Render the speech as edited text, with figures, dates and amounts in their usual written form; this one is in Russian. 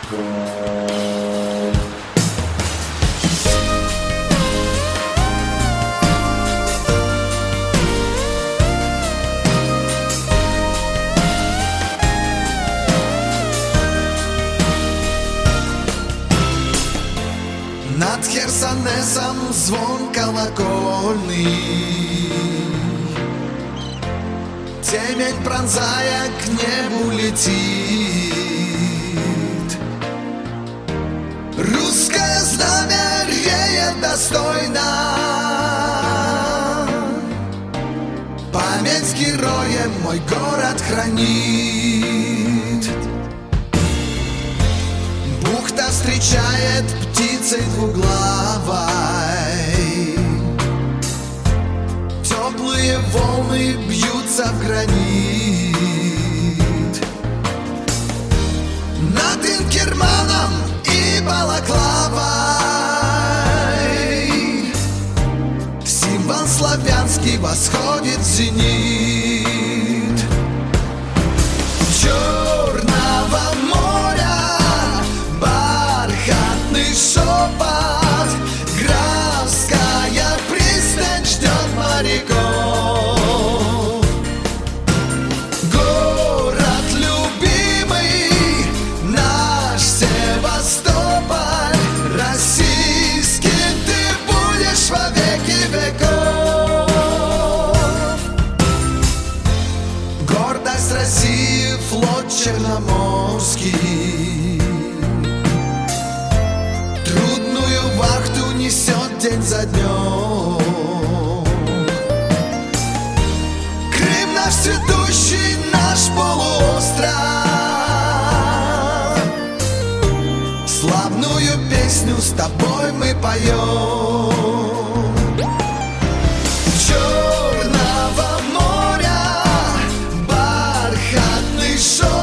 Над Херсонесом звон колокольный, темень пронзая к небу летит. Русское знамя реет достойно, память героям мой город хранит. Бухта встречает птицей двуглавой, теплые волны бьются в гранит. Над Инкерманом и Балаклавой символ славянский восходит в зенит. Черного моря бархатный шепот, Графская пристань ждет моряков. Город любимый, наш Севастополь, российским ты будешь во веки веков. Гордость России, флот Черноморский, трудную вахту несет день за днем. Крым наш цветущий, наш полуостров, славную песню с тобой мы поем. Черного моря бархатный шелк,